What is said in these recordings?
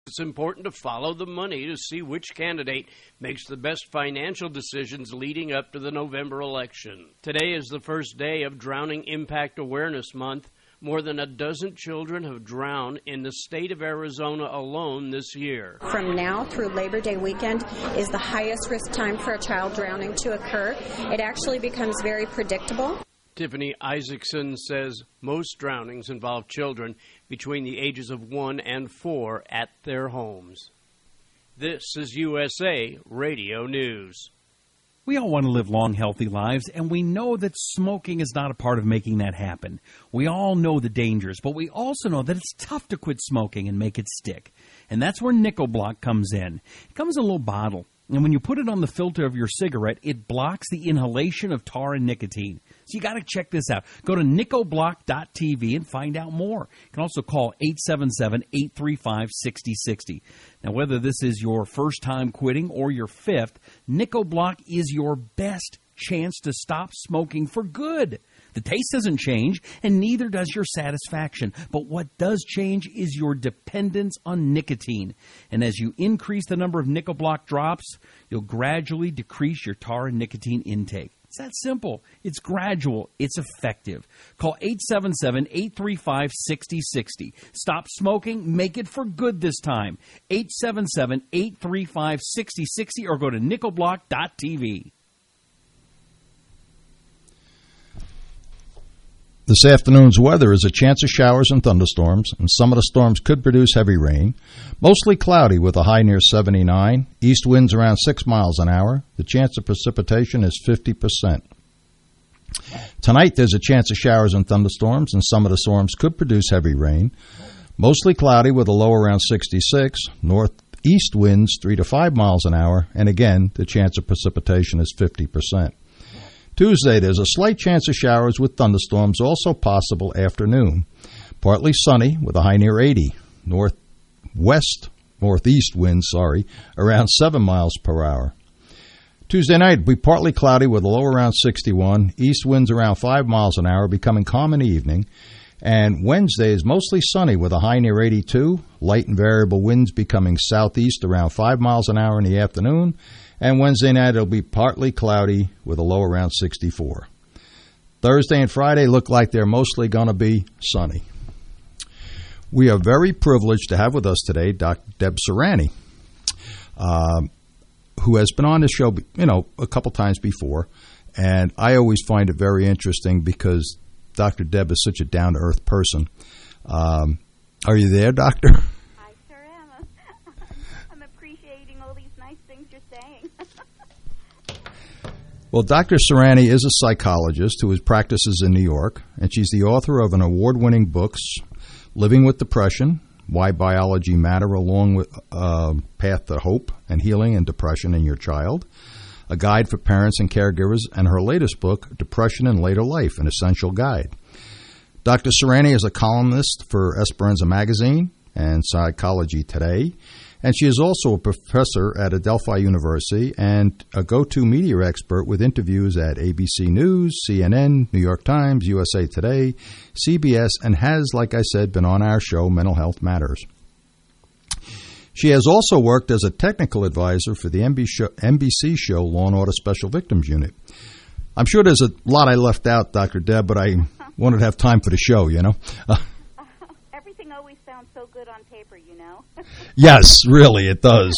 It's important to follow the money to see which candidate makes the best financial decisions leading up to the November election. Today is the first day of Drowning Impact Awareness Month. More than a dozen children have drowned in the state of Arizona alone this year. From now through Labor Day weekend is the highest risk time for a child drowning to occur. It actually becomes very predictable. Tiffany Isaacson says most drownings involve children between the ages of 1 and 4 at their homes. This is USA Radio News. We all want to live long, healthy lives, and we know that smoking is not a part of making that happen. We all know the dangers, but we also know that it's tough to quit smoking and make it stick. And that's where NicoBlock comes in. It comes in a little bottle, and when you put it on the filter of your cigarette, it blocks the inhalation of tar and nicotine. So you got to check this out. Go to nicoblock.tv and find out more. You can also call 877-835-6060. Now, whether this is your first time quitting or your fifth, NicoBlock is your best chance to stop smoking for good. The taste doesn't change, and neither does your satisfaction. But what does change is your dependence on nicotine. And as you increase the number of NicoBlock drops, you'll gradually decrease your tar and nicotine intake. It's that simple. It's gradual. It's effective. Call 877-835-6060. Stop smoking. Make it for good this time. 877-835-6060 or go to nicoblock.tv. This afternoon's weather is a chance of showers and thunderstorms, and some of the storms could produce heavy rain. Mostly cloudy with a high near 79. East winds around 6 miles an hour. The chance of precipitation is 50%. Tonight there's a chance of showers and thunderstorms, and some of the storms could produce heavy rain. Mostly cloudy with a low around 66. Northeast winds 3 to 5 miles an hour, and again, the chance of precipitation is 50%. Tuesday, there's a slight chance of showers with thunderstorms, also possible afternoon. Partly sunny with a high near 80. Northeast winds, around 7 miles per hour. Tuesday night will be partly cloudy with a low around 61. East winds around 5 miles an hour, becoming calm in the evening. And Wednesday is mostly sunny with a high near 82. Light and variable winds becoming southeast around 5 miles an hour in the afternoon. And Wednesday night, it'll be partly cloudy with a low around 64. Thursday and Friday look like they're mostly going to be sunny. We are very privileged to have with us today Dr. Deb Serrani, who has been on this show, a couple times before. And I always find it very interesting because Dr. Deb is such a down-to-earth person. Are you there, Doctor? I sure am. I'm appreciating all these nice things you're saying. Well, Dr. Serrani is a psychologist who practices in New York, and she's the author of an award-winning books, Living with Depression, Why Biology Matter, along with Path to Hope and Healing and Depression in Your Child, a guide for parents and caregivers, and her latest book, Depression in Later Life, an essential guide. Dr. Serrani is a columnist for Esperanza Magazine and Psychology Today, and she is also a professor at Adelphi University and a go-to media expert with interviews at ABC News, CNN, New York Times, USA Today, CBS, and has, like I said, been on our show, Mental Health Matters. She has also worked as a technical advisor for the NBC show Law and Order Special Victims Unit. I'm sure there's a lot I left out, Dr. Deb, but I wanted to have time for the show, Everything always sounds so good on paper, Yes, really, it does,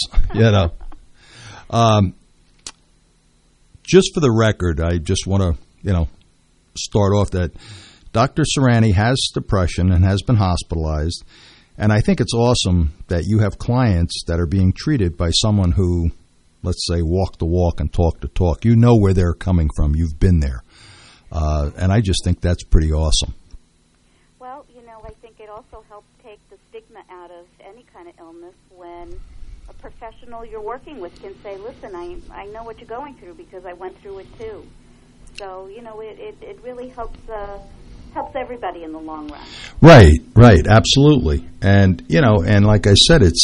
Just for the record, I just want to, start off that Dr. Serrani has depression and has been hospitalized. And I think it's awesome that you have clients that are being treated by someone who, let's say, walk the walk and talk the talk. You know where they're coming from. You've been there. And I just think that's pretty awesome. Well, I think it also helps take the stigma out of any kind of illness when a professional you're working with can say, listen, I know what you're going through because I went through it too. So, it really helps everybody in the long run. Right, absolutely. And, and like I said, it's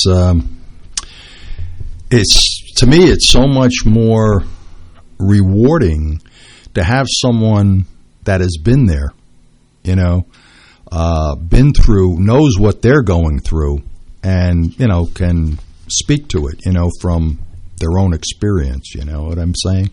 to me, it's so much more rewarding to have someone that has been there, been through, knows what they're going through, and, can speak to it, from their own experience. You know what I'm saying?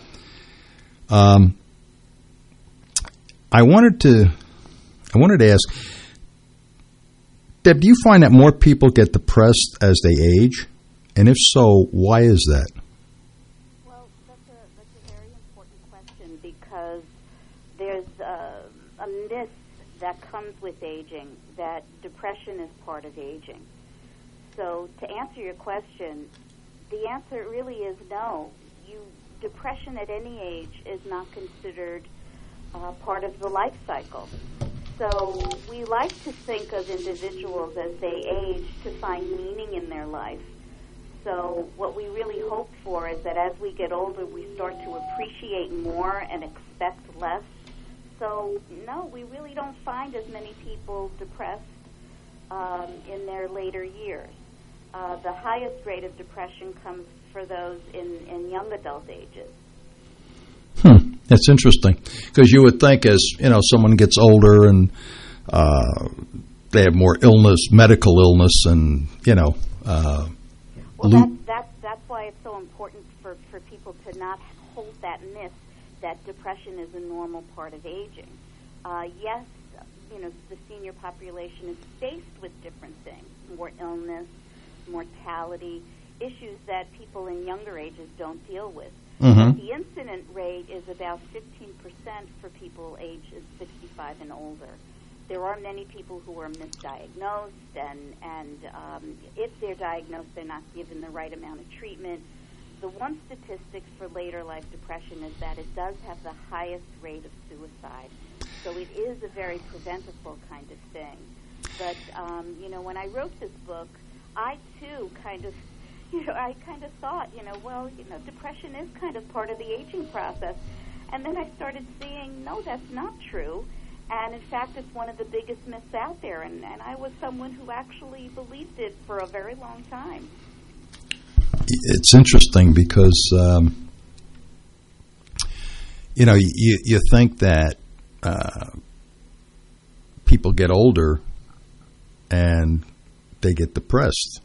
I wanted to ask, Deb, do you find that more people get depressed as they age? And if so, why is that? Well, that's a very important question, because there's a myth that comes with aging that depression is part of aging. So to answer your question, the answer really is no. Depression at any age is not considered part of the life cycle. So we like to think of individuals as they age to find meaning in their life. So what we really hope for is that as we get older, we start to appreciate more and expect less. So no, we really don't find as many people depressed in their later years. The highest rate of depression comes for those in young adult ages. That's interesting, because you would think as someone gets older and they have more illness, medical illness, and that's why it's so important for people to not hold that myth that depression is a normal part of aging. Yes, the senior population is faced with different things, more illness, mortality, issues that people in younger ages don't deal with. Mm-hmm. The incident rate is about 15% for people ages 65 and older. There are many people who are misdiagnosed, and if they're diagnosed, they're not given the right amount of treatment. The one statistic for later life depression is that it does have the highest rate of suicide. So it is a very preventable kind of thing. But, when I wrote this book, I too kind of thought, depression is kind of part of the aging process. And then I started seeing, no, that's not true. And in fact, it's one of the biggest myths out there. And I was someone who actually believed it for a very long time. It's interesting because, you think that people get older and they get depressed,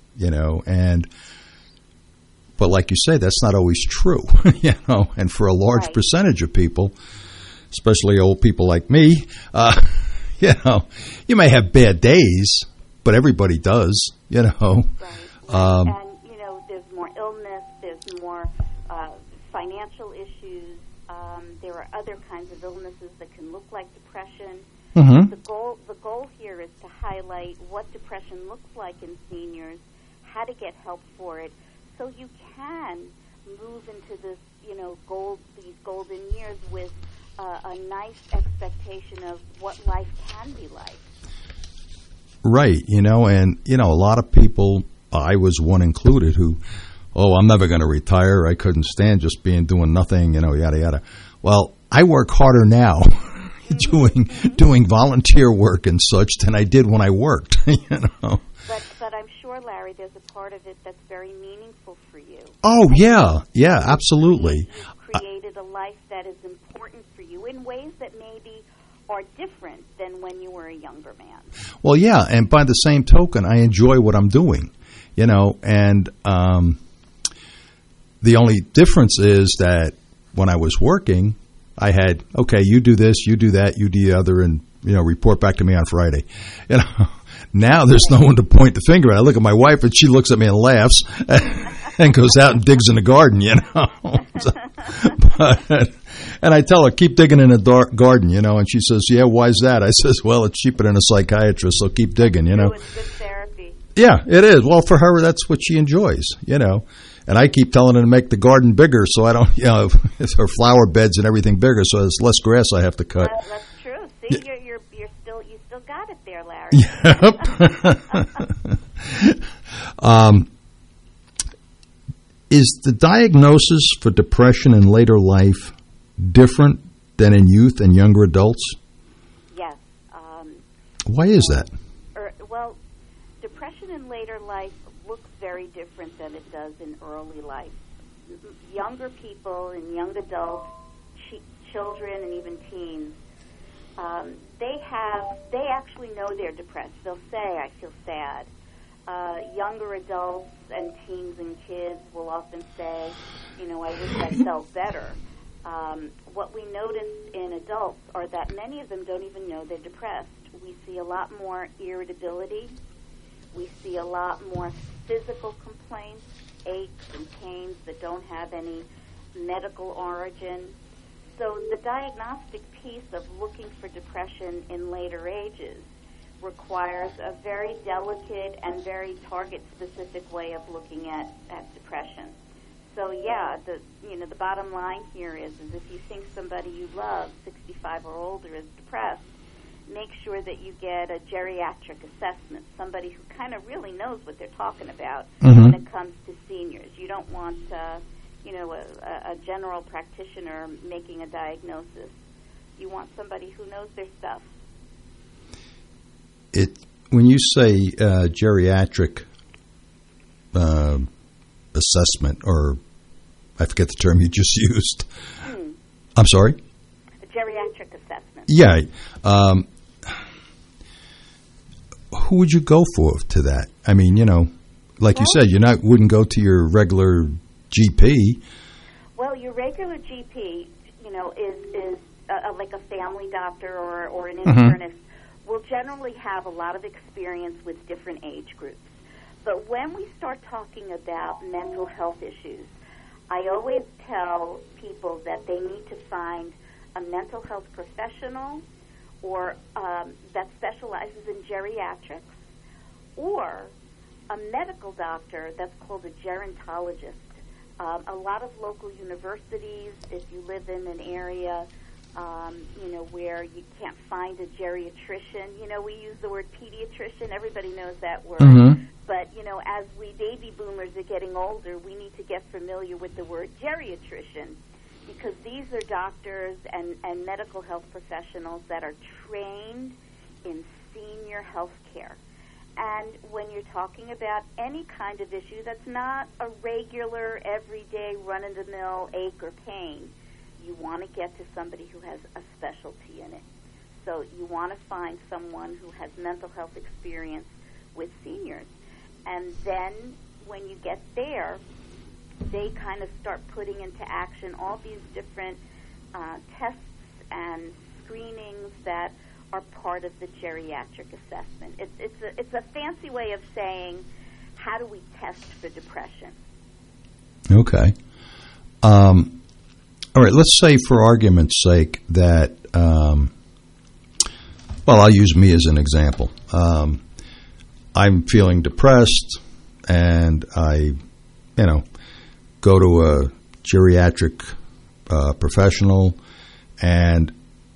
but like you say, that's not always true, and for a large Right. percentage of people, especially old people like me, you may have bad days, but everybody does, Right. And, there's more illness, there's more financial issues, there are other kinds of illnesses that can look like depression. Mm-hmm. The goal here is to highlight what depression looks like in seniors, how to get help for it, so you can move into this, these golden years with a nice expectation of what life can be like. Right, and a lot of people, I was one included, who, I'm never going to retire. I couldn't stand just doing nothing, yada yada. Well, I work harder now doing volunteer work and such than I did when I worked. But I'm sure, Larry, there's a part of it that's very meaningful for you. Oh yeah, absolutely. You've created a life that is important for you in ways that maybe are different than when you were a younger man. Well, yeah, and by the same token, I enjoy what I'm doing, and the only difference is that when I was working, I had, okay, you do this, you do that, you do the other, and, report back to me on Friday. Now there's no one to point the finger at. I look at my wife, and she looks at me and laughs and goes out and digs in the garden, and I tell her, keep digging in the garden, and she says, yeah, why's that? I says, well, it's cheaper than a psychiatrist, so keep digging, It's good therapy. Yeah, it is. Well, for her, that's what she enjoys, And I keep telling her to make the garden bigger, so I don't, her flower beds and everything bigger, so there's less grass I have to cut. That's true. See, you still got it there, Larry. Yep. Is the diagnosis for depression in later life different than in youth and younger adults? Yes. Why is that? Well, depression in later life looks very different than it does in early life. Younger people and young adults, children and even teens, they actually know they're depressed. They'll say, I feel sad. Younger adults and teens and kids will often say, I wish I felt better. What we notice in adults are that many of them don't even know they're depressed. We see a lot more irritability. We see a lot more physical complaints, aches and pains that don't have any medical origin. So the diagnostic piece of looking for depression in later ages requires a very delicate and very target-specific way of looking at depression. So yeah, the bottom line here is if you think somebody you love, 65 or older, is depressed, make sure that you get a geriatric assessment, somebody who kind of really knows what they're talking about when it comes to seniors. You don't want, a general practitioner making a diagnosis. You want somebody who knows their stuff. When you say geriatric assessment, or I forget the term you just used. I'm sorry? A geriatric assessment. Yeah. Who would you go to that? I mean, like you said, wouldn't go to your regular GP. Well, your regular GP, is like a family doctor or an internist, will generally have a lot of experience with different age groups. But when we start talking about mental health issues, I always tell people that they need to find a mental health professional or that specializes in geriatrics, or a medical doctor that's called a gerontologist. A lot of local universities, if you live in an area where you can't find a geriatrician. We use the word pediatrician. Everybody knows that word. But, as we baby boomers are getting older, we need to get familiar with the word geriatrician, because these are doctors and medical health professionals that are trained in senior health care. And when you're talking about any kind of issue that's not a regular, everyday, run-of-the-mill ache or pain, you want to get to somebody who has a specialty in it. So you want to find someone who has mental health experience with seniors. And then when you get there, they kind of start putting into action all these different tests and screenings that are part of the geriatric assessment. It's a fancy way of saying, how do we test for depression? Okay. All right, let's say for argument's sake that, I'll use me as an example. I'm feeling depressed, and I, go to a geriatric professional, and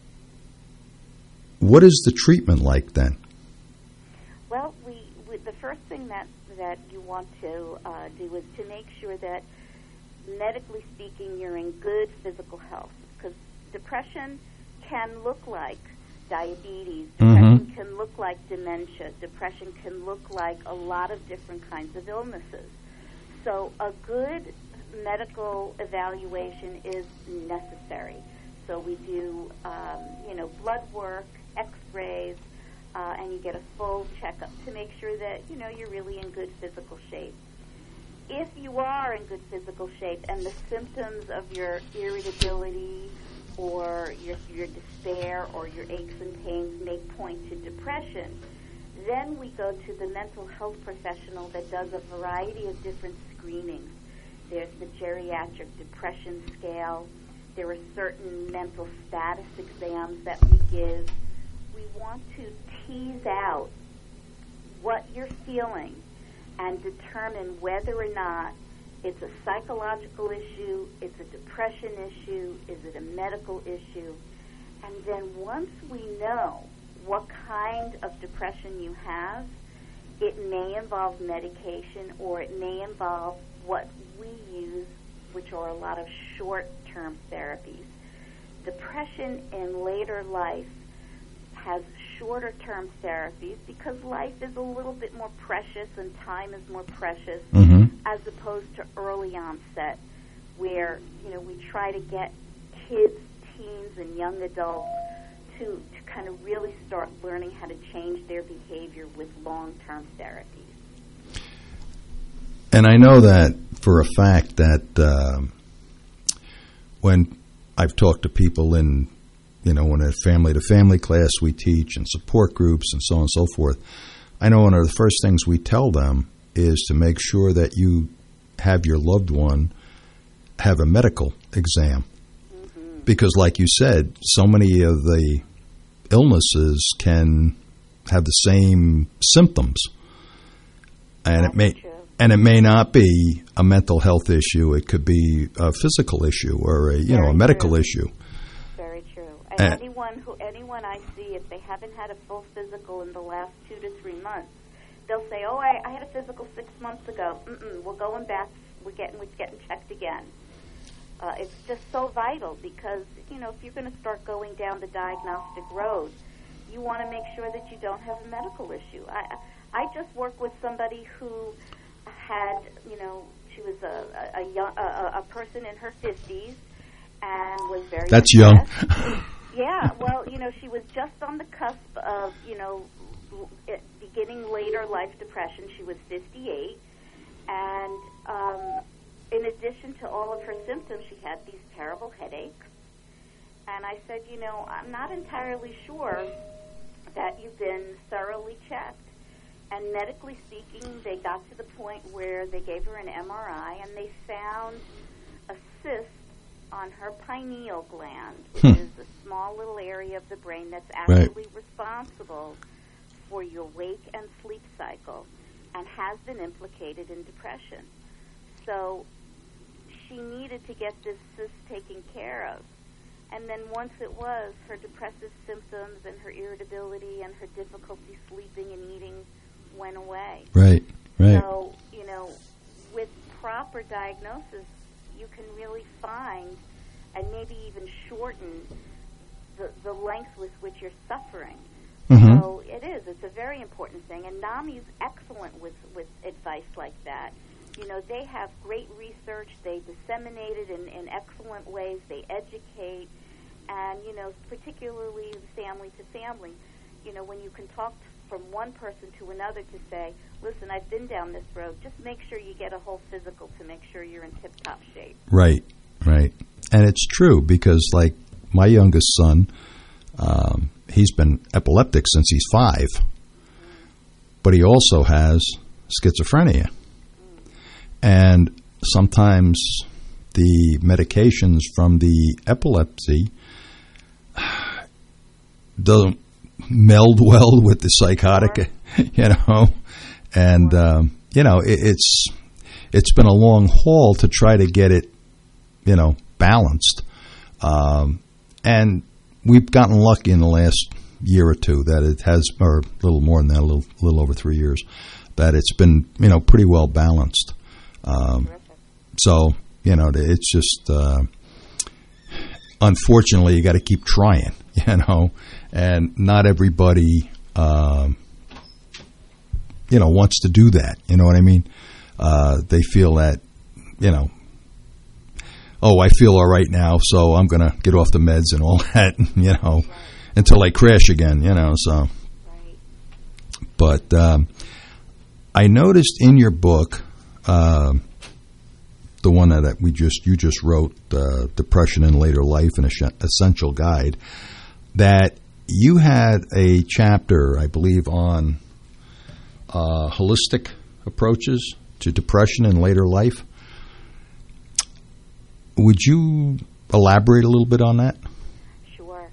what is the treatment like then? Well, the first thing that you want to do is to make sure that, medically speaking, you're in good physical health, because depression can look like diabetes, depression can look like dementia, depression can look like a lot of different kinds of illnesses. So a good medical evaluation is necessary. So we do, blood work, x-rays, and you get a full checkup to make sure that, you're really in good physical shape. If you are in good physical shape and the symptoms of your irritability or your despair or your aches and pains may point to depression, then we go to the mental health professional that does a variety of different screenings. There's the geriatric depression scale. There are certain mental status exams that we give. We want to tease out what you're feeling and determine whether or not it's a psychological issue, it's a depression issue, is it a medical issue. And then once we know what kind of depression you have, it may involve medication, or it may involve what we use, which are a lot of short-term therapies. Depression in later life has shorter-term therapies because life is a little bit more precious and time is more precious, as opposed to early onset, where we try to get kids, teens, and young adults to kind of really start learning how to change their behavior with long-term therapies. And I know that for a fact that when I've talked to people in, in a family-to-family class we teach and support groups and so on and so forth, I know one of the first things we tell them is to make sure that you have your loved one have a medical exam. Mm-hmm. Because like you said, so many of the illnesses can have the same symptoms. And it may not be a mental health issue. It could be a physical issue or a medical issue. Very true. And anyone I see, if they haven't had a full physical in the last 2 to 3 months, they'll say, "Oh, I had a physical 6 months ago. We're going back. We're getting checked again." It's just so vital because if you're going to start going down the diagnostic road, you want to make sure that you don't have a medical issue. I just worked with somebody who had, she was a person in her 50s and was very That's young. Yeah, well, she was just on the cusp of, beginning later life depression. She was 58, and in addition to all of her symptoms, she had these terrible headaches. And I said, I'm not entirely sure that you've been thoroughly checked. And medically speaking, they got to the point where they gave her an MRI, and they found a cyst on her pineal gland, which is a small little area of the brain that's actually responsible for your wake and sleep cycle and has been implicated in depression. So she needed to get this cyst taken care of. And then once it was, her depressive symptoms and her irritability and her difficulty sleeping and eating went away. Right. So, with proper diagnosis, you can really find and maybe even shorten the length with which you're suffering. Mm-hmm. So it's a very important thing. And NAMI's excellent with advice like that. They have great research. They disseminate it in excellent ways. They educate. And, particularly family to family, when you can talk from one person to another to say, listen, I've been down this road, just make sure you get a whole physical to make sure you're in tip-top shape. Right. And it's true because, like, my youngest son, he's been epileptic since he's 5, but he also has schizophrenia. And sometimes the medications from the epilepsy doesn't meld well with the psychotic, and it's been a long haul to try to get it, balanced. And we've gotten lucky in the last year or two that it has, or a little more than that, a little over 3 years, that it's been, pretty well balanced. So, it's just, unfortunately, you got to keep trying, and not everybody, wants to do that. You know what I mean? They feel that, I feel all right now, so I'm going to get off the meds and all that, until I crash again, so. But I noticed in your book, the one that you just wrote, Depression in Later Life, an Essential Guide, that you had a chapter, I believe, on holistic approaches to depression in later life. Would you elaborate a little bit on that? Sure.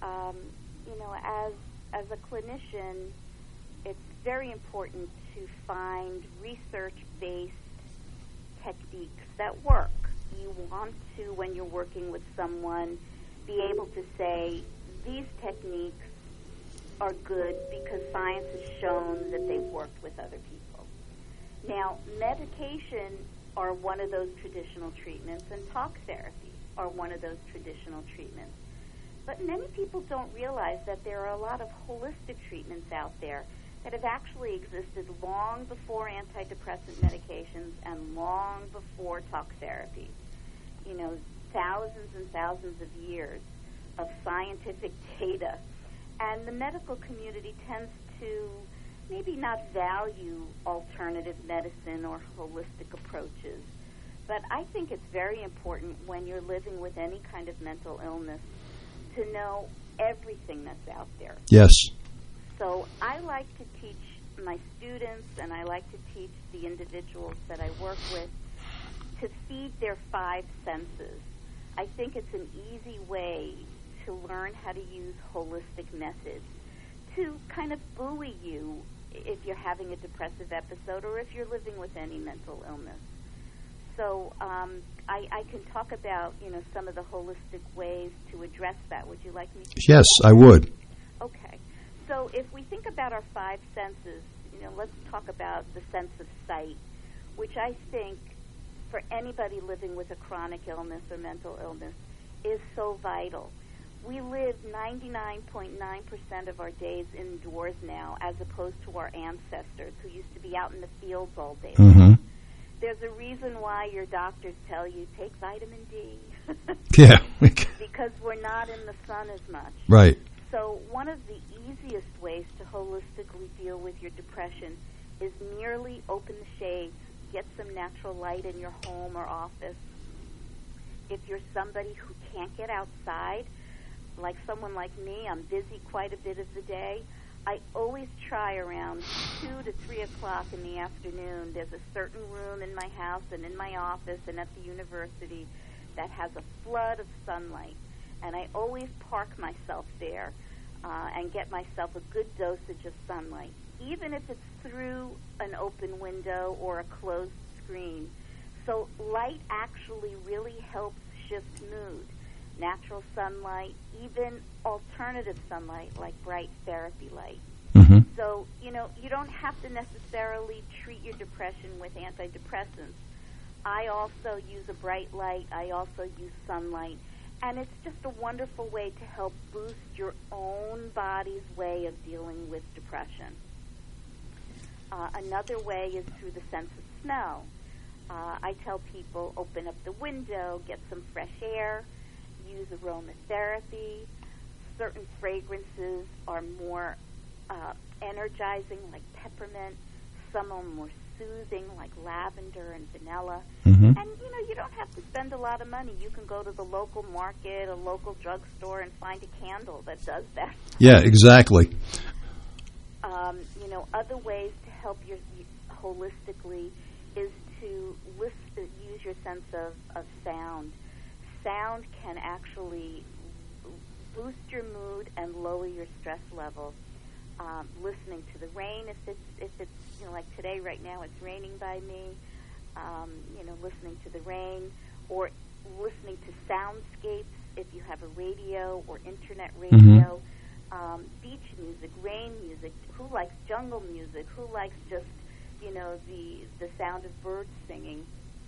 As a clinician, it's very important to find research-based techniques that work. You want to, when you're working with someone, be able to say, these techniques are good because science has shown that they've worked with other people. Now, medication are one of those traditional treatments, and talk therapy are one of those traditional treatments. But many people don't realize that there are a lot of holistic treatments out there that have actually existed long before antidepressant medications and long before talk therapy. Thousands and thousands of years of scientific data. And the medical community tends to maybe not value alternative medicine or holistic approaches. But I think it's very important when you're living with any kind of mental illness to know everything that's out there. Yes. So I like to teach my students, and I like to teach the individuals that I work with to feed their 5 senses. I think it's an easy way to learn how to use holistic methods to kind of buoy you if you're having a depressive episode or if you're living with any mental illness. So I can talk about, some of the holistic ways to address that. Would you like me to? Yes, I would. Okay. So if we think about our 5 senses, let's talk about the sense of sight, which I think for anybody living with a chronic illness or mental illness is so vital. We live 99.9% of our days indoors now, as opposed to our ancestors who used to be out in the fields all day. Mm-hmm. There's a reason why your doctors tell you take vitamin D. Yeah. Because we're not in the sun as much. Right. So one of the easiest ways to holistically deal with your depression is merely open the shades, get some natural light in your home or office. If you're somebody who can't get outside, like someone like me, I'm busy quite a bit of the day, I always try around 2 to 3 o'clock in the afternoon. There's a certain room in my house and in my office and at the university that has a flood of sunlight. And I always park myself there and get myself a good dosage of sunlight, even if it's through an open window or a closed screen. So light actually really helps shift mood. Natural sunlight, even alternative sunlight like bright therapy light. Mm-hmm. So, you don't have to necessarily treat your depression with antidepressants. I also use a bright light. I also use sunlight. And it's just a wonderful way to help boost your own body's way of dealing with depression. Another way is through the sense of smell. I tell people, open up the window, get some fresh air, use aromatherapy. Certain fragrances are more energizing, like peppermint. Some are more soothing, like lavender and vanilla. Mm-hmm. And, you don't have to spend a lot of money. You can go to the local market, a local drugstore, and find a candle that does that. Yeah, exactly. Other ways to help you holistically is to use your sense of sound. Sound can actually boost your mood and lower your stress level. Listening to the rain, if it's like today, right now, it's raining by me. Listening to the rain, or listening to soundscapes if you have a radio or internet radio. Mm-hmm. Beach music, rain music. Who likes jungle music? Who likes just the sound of birds singing?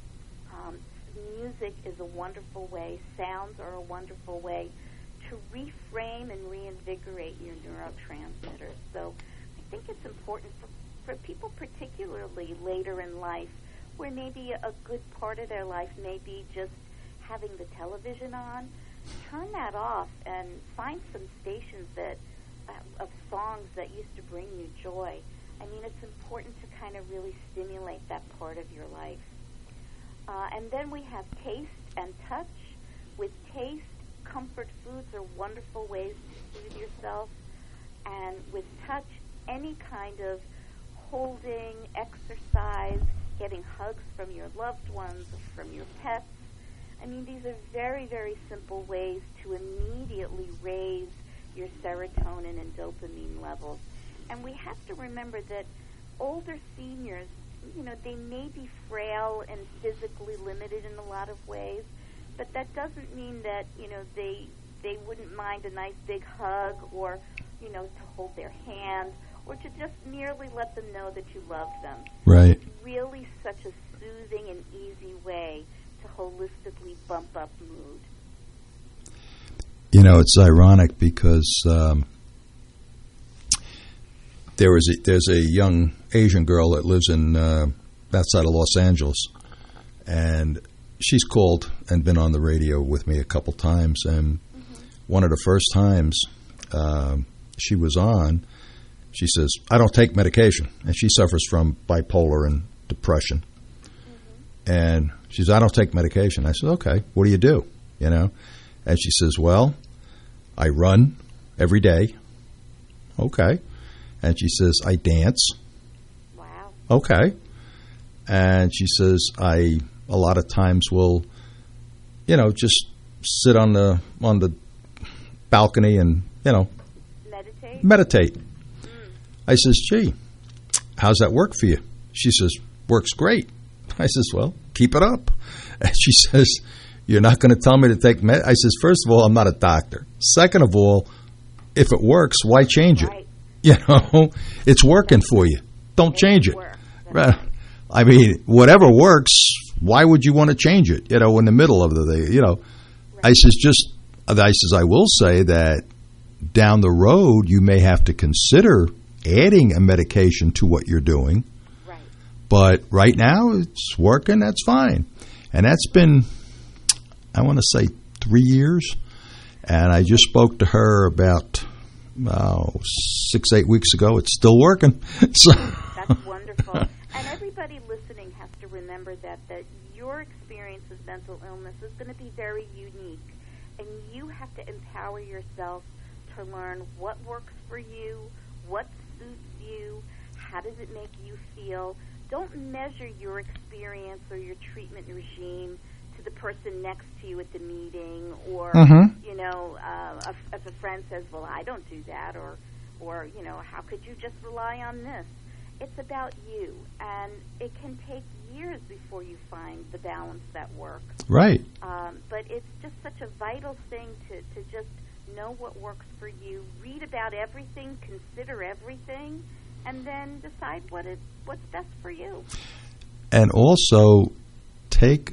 Music is a wonderful way. Sounds are a wonderful way to reframe and reinvigorate your neurotransmitters. So I think it's important for people, particularly later in life, where maybe a good part of their life may be just having the television on. Turn that off and find some stations of songs that used to bring you joy. I mean, it's important to kind of really stimulate that part of your life. And then we have taste and touch. With taste, comfort foods are wonderful ways to soothe yourself. And with touch, any kind of holding, exercise, getting hugs from your loved ones, from your pets. I mean, these are very, very simple ways to immediately raise your serotonin and dopamine levels. And we have to remember that older seniors, they may be frail and physically limited in a lot of ways, but that doesn't mean that, they wouldn't mind a nice big hug or, to hold their hand or to just merely let them know that you love them. Right. It's really such a soothing and easy way to holistically bump up mood. It's ironic because there's a young Asian girl that lives in outside of Los Angeles, and she's called and been on the radio with me a couple times. And one of the first times she was on, She says, I don't take medication. And she suffers from bipolar and depression. And she says, I don't take medication. I said, okay, what do you do? You know? And she says, well, I run every day. Okay. And she says, I dance. Wow. Okay. And she says, I a lot of times will, you know, just sit on the balcony and, you know, meditate. I says, gee, how's that work for you? She says, works great. I says, well, keep it up. And she says, you're not going to tell me to take med? I says, first of all, I'm not a doctor. Second of all, if it works, why change it? Right. You know, it's working for you. Don't change it. Right. I mean, whatever works, why would you want to change it? You know, in the middle of the, you know, right. I says, I will say that down the road, you may have to consider adding a medication to what you're doing. Right. But right now, it's working. That's fine. And that's been, I want to say, 3 years. And I just spoke to her about 6-8 weeks ago. It's still working. So that's wonderful. And everybody listening has to remember that your experience with mental illness is going to be very unique. And you have to empower yourself to learn what works for you, what suits you, how does it make you feel. Don't measure your experience or your treatment regime to the person next to you at the meeting, or you know, if a friend says, "Well, I don't do that," or you know, how could you just rely on this? It's about you, and it can take years before you find the balance that works. Right. But it's just such a vital thing to just know what works for you. Read about everything, consider everything, and then decide what's best for you. And also take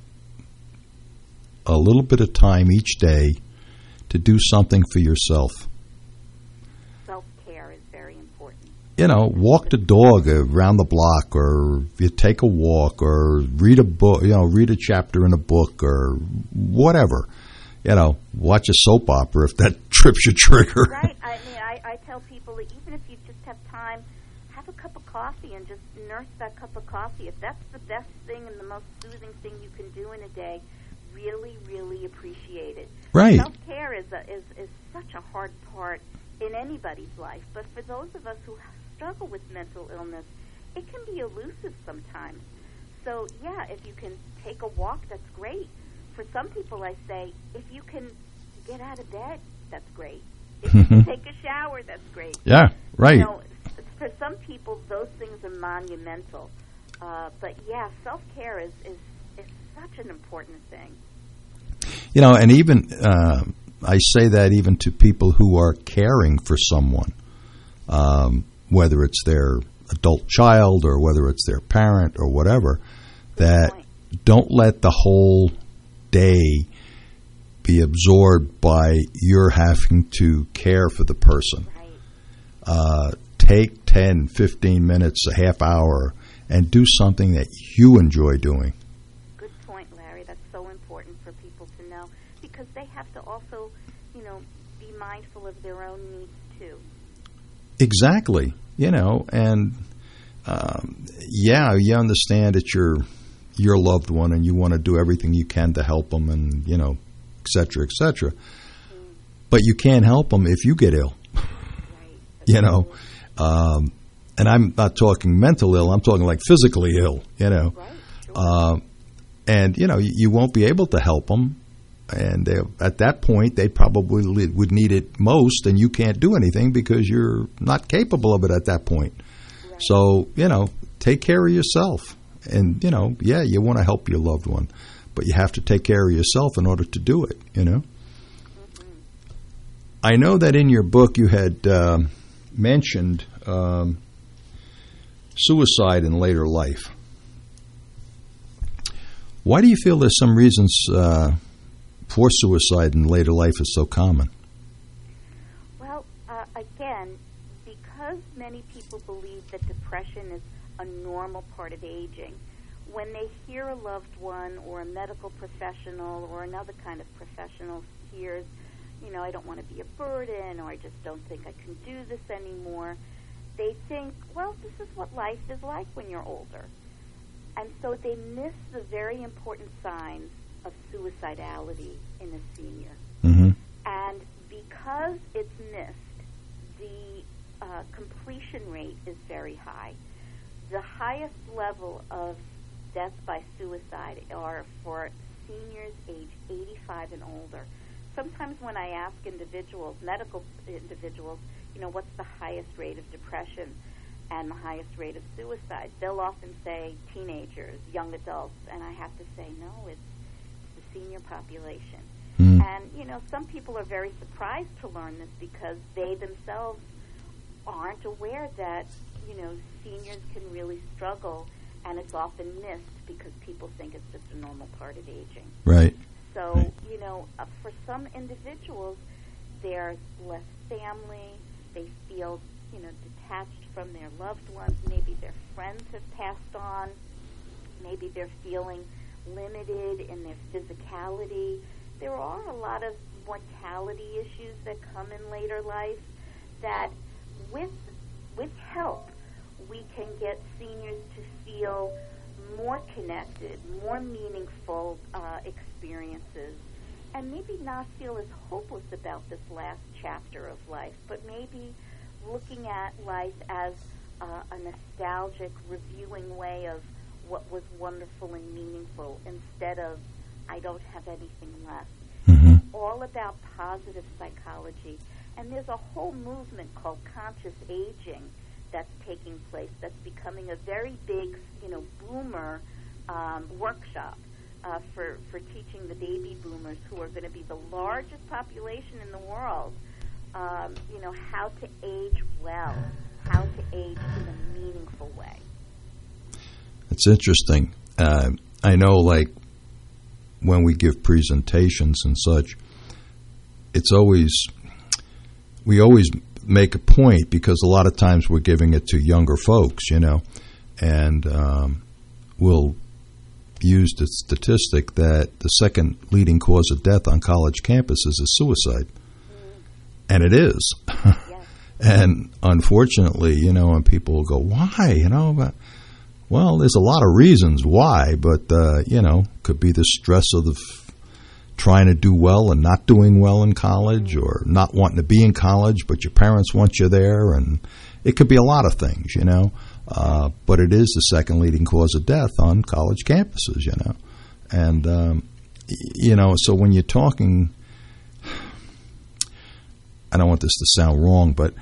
a little bit of time each day to do something for yourself. Self-care is very important. You know, walk the dog around the block, or you take a walk, or read a book, you know, read a chapter in a book, or whatever. You know, watch a soap opera if that trips your trigger. Right. I mean, I tell people that even if you just have time, have a cup of coffee and just nurse that cup of coffee. If that's the best thing and the most soothing thing you can do in a day, really, really appreciate it. Right. Self-care is such a hard part in anybody's life, but for those of us who struggle with mental illness, it can be elusive sometimes. So, yeah, if you can take a walk, that's great. For some people, I say, if you can get out of bed, that's great. If you can take a shower, that's great. Yeah, right. You know, for some people, those things are monumental. But, yeah, self-care is such an important thing. You know, and even I say that even to people who are caring for someone, whether it's their adult child or whether it's their parent or whatever, that don't let the whole day be absorbed by your having to care for the person. Right. Take 10, 15 minutes, a half hour, and do something that you enjoy doing. Good point, Larry. That's so important for people to know, because they have to also, you know, be mindful of their own needs too. Exactly. You know, and yeah, you understand that your loved one and you want to do everything you can to help them, and, you know, et cetera, et cetera. But you can't help them if you get ill. Right. You know, and I'm not talking mental ill, I'm talking like physically ill, you know. Right. Sure. And, you know, you won't be able to help them. And at that point, they probably would need it most, and you can't do anything because you're not capable of it at that point. Right. So, you know, take care of yourself. And, you know, yeah, you want to help your loved one, but you have to take care of yourself in order to do it, you know. Mm-hmm. I know that in your book you had mentioned suicide in later life. Why do you feel there's some reasons for suicide in later life is so common? Well, again, because many people believe that depression is a normal part of aging, when they hear a loved one or a medical professional or another kind of professional hears, you know, I don't want to be a burden, or I just don't think I can do this anymore, they think, well, this is what life is like when you're older. And so they miss the very important signs of suicidality in a senior. Mm-hmm. And because it's missed, the completion rate is very high. The highest level of death by suicide are for seniors age 85 and older. Sometimes when I ask individuals, medical individuals, what's the highest rate of depression and the highest rate of suicide, they'll often say teenagers, young adults, and I have to say, no, it's the senior population. And, some people are very surprised to learn this because they themselves aren't aware that, seniors can really struggle, and it's often missed because people think it's just a normal part of aging. Right. So, right. For some individuals, there's less family. They feel, detached from their loved ones. Maybe their friends have passed on. Maybe they're feeling limited in their physicality. There are a lot of mortality issues that come in later life that with help, we can get seniors to feel more connected, more meaningful experiences, and maybe not feel as hopeless about this last chapter of life, but maybe looking at life as a nostalgic, reviewing way of what was wonderful and meaningful instead of, I don't have anything left. Mm-hmm. It's all about positive psychology. And there's a whole movement called conscious aging that's taking place, that's becoming a very big, boomer workshop for teaching the baby boomers, who are going to be the largest population in the world, how to age well, how to age in a meaningful way. It's interesting. I know, like, when we give presentations and such, we always make a point, because a lot of times we're giving it to younger folks, and we'll use the statistic that the second leading cause of death on college campuses is suicide. And it is. Yes. And unfortunately, and people will go, why? But, well, there's a lot of reasons why, but, could be the stress of trying to do well and not doing well in college, or not wanting to be in college, but your parents want you there. And it could be a lot of things, but it is the second leading cause of death on college campuses, And, so when you're talking, I don't want this to sound wrong, but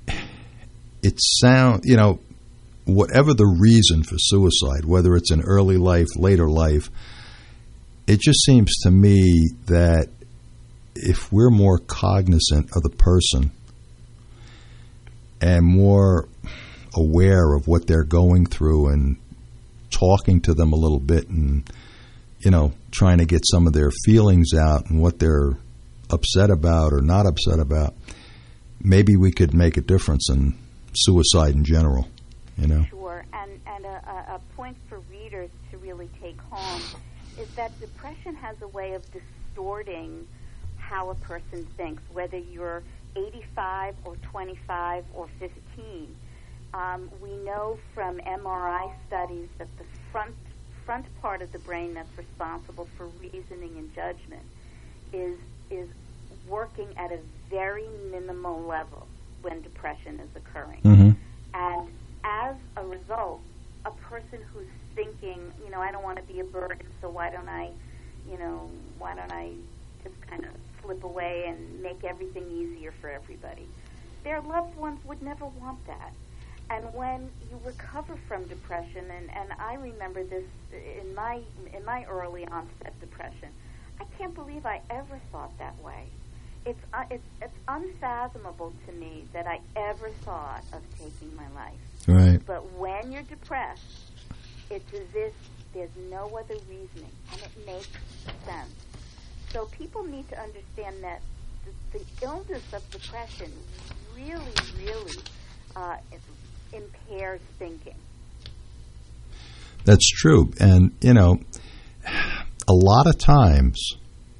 whatever the reason for suicide, whether it's in early life, later life, it just seems to me that if we're more cognizant of the person and more aware of what they're going through and talking to them a little bit and, trying to get some of their feelings out and what they're upset about or not upset about, maybe we could make a difference in suicide in general, Sure. And a point for readers to really take home is that depression has a way of distorting how a person thinks, whether you're 85 or 25 or 15. We know from MRI studies that the front part of the brain that's responsible for reasoning and judgment is working at a very minimal level when depression is occurring. Mm-hmm. And as a result, a person who's thinking, I don't want to be a burden, so why don't I just kind of slip away and make everything easier for everybody? Their loved ones would never want that. And when you recover from depression, and I remember this in my early onset depression, I can't believe I ever thought that way. It's unfathomable to me that I ever thought of taking my life. Right. But when you're depressed, it's as if there's no other reasoning, and it makes sense. So people need to understand that the illness of depression really, really impairs thinking. That's true. And, a lot of times,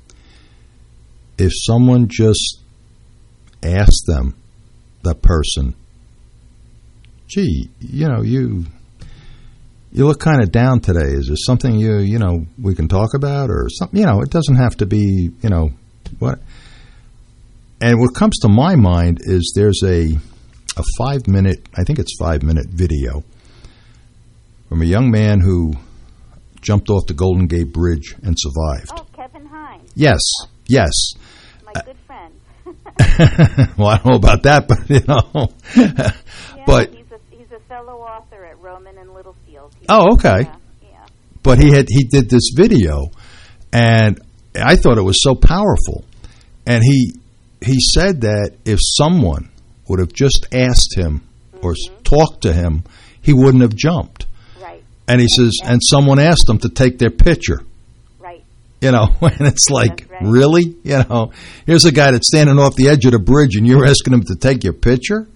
if someone just asks them, the person, gee, you look kind of down today. Is there something we can talk about or something? It doesn't have to be, what. And what comes to my mind is there's a 5-minute, I think it's 5-minute video from a young man who jumped off the Golden Gate Bridge and survived. Oh, Kevin Hines. Yes. My good friend. Well, I don't know about that, but Yeah, but he's a fellow author at Rowman and Littlefield. Okay. Yeah. But he did this video, and I thought it was so powerful. And he said that if someone would have just asked him or talked to him, he wouldn't have jumped. Right. And he says, and someone asked him to take their picture. Right. And it's like, right. Really? Here's a guy that's standing off the edge of the bridge, and you're asking him to take your picture?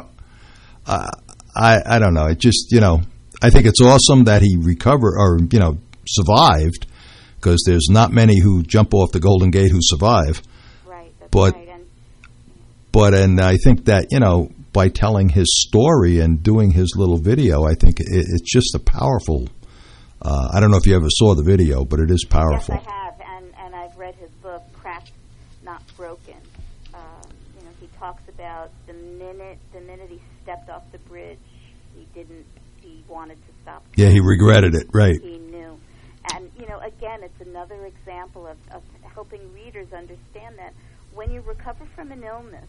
I don't know. It just, I think it's awesome that he recovered or, survived, because there's not many who jump off the Golden Gate who survive. Right. That's But, right. and I think that, by telling his story and doing his little video, I think it's just a powerful, I don't know if you ever saw the video, but it is powerful. Yes, I have, and I've read his book, Cracked, Not Broken. He talks about the minute he stepped off the bridge, he wanted to stop. Yeah, he regretted it, right. He knew. And, again, it's another example of helping readers understand that when you recover from an illness,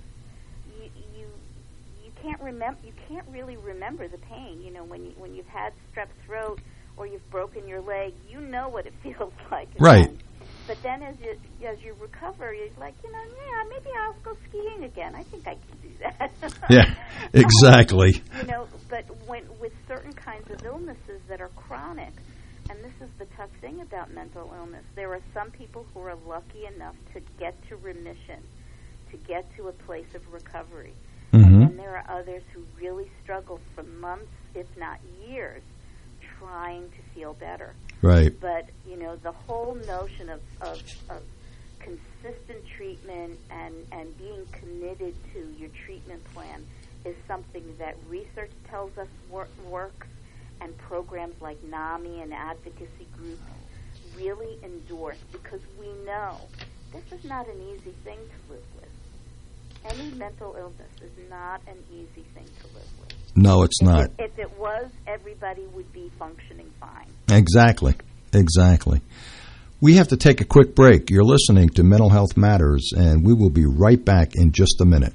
you can't really remember the pain. When you've had strep throat or you've broken your leg, you know what it feels like. Right. But then as you recover, you're like, maybe I'll go skiing again. I think I can do that. Yeah, exactly. But with certain kinds of illnesses that are chronic, and this is the tough thing about mental illness, there are some people who are lucky enough to get to remission, to get to a place of recovery. Mm-hmm. And there are others who really struggle for months, if not years, trying to feel better. Right. But, the whole notion of consistent treatment and being committed to your treatment plan is something that research tells us works, and programs like NAMI and advocacy groups really endorse, because we know this is not an easy thing to live with. Any mental illness is not an easy thing to live with. No, it's not. If it was, everybody would be functioning fine. Exactly. We have to take a quick break. You're listening to Mental Health Matters, and we will be right back in just a minute.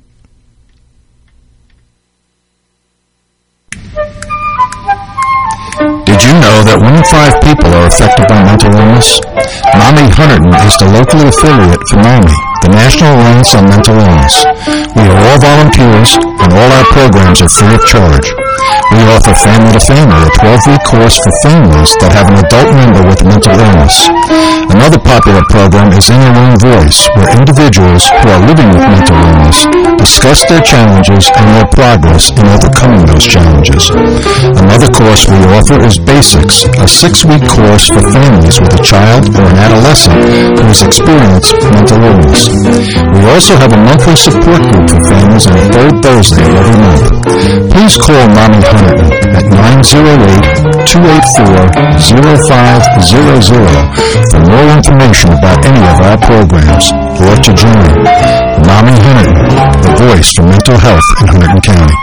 Did you know that 1 in 5 people are affected by mental illness? NAMI Hunterdon is the local affiliate for NAMI, the National Alliance on Mental Illness. We are all volunteers, and all our programs are free of charge. We offer Family to Family, a 12-week course for families that have an adult member with mental illness. Another popular program is In Your Own Voice, where individuals who are living with mental illness discuss their challenges and their progress in overcoming those challenges. Another course we offer is Basics, a 6-week course for families with a child or an adolescent who has experienced mental illness. We also have a monthly support group for families on the third Thursday of every month. Please call NAMI Hunterdon at 908-284-0500 for more information about any of our programs or to join. NAMI Hunterdon, the voice for mental health in Hunterdon County.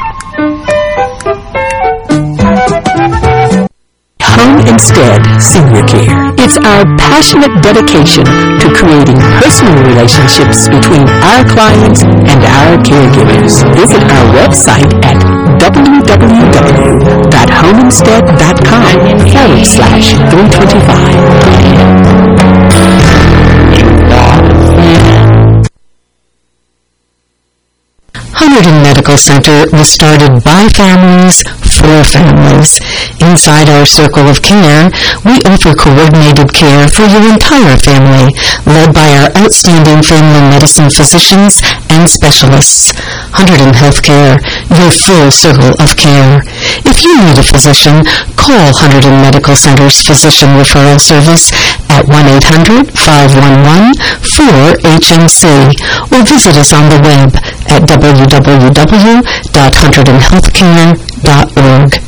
Home Instead Senior Care. It's our passionate dedication to creating personal relationships between our clients and our caregivers. Visit our website at www.homeinstead.com/325. Hunterdon Medical Center was started by families for families. Inside our circle of care, we offer coordinated care for your entire family, led by our outstanding family medicine physicians and specialists. Hunterdon Healthcare, your full circle of care. If you need a physician, call Hunterdon Medical Center's Physician Referral Service at 1-800-511-4HMC or visit us on the web at www.hunterdonhealthcare.org.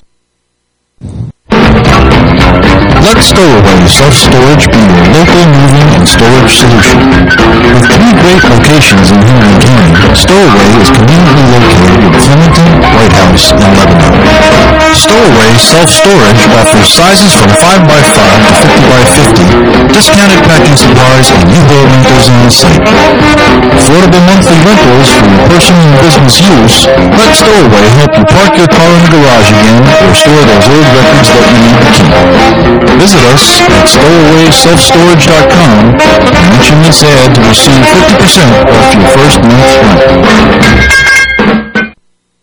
Let Stowaway Self-Storage be your local moving and storage solution. With 3 great locations in Henry County, Stowaway is conveniently located in Flemington, White House, and Lebanon. Stowaway Self-Storage offers sizes from 5x5 to 50x50, discounted packing supplies, and U-Haul rentals on the site. Affordable monthly rentals for your personal and business use. Let Stowaway help you park your car in the garage again or store those old records that you need to keep. Visit us at stowawayselfstorage.com and mention this ad to receive 50% off your first month's rent.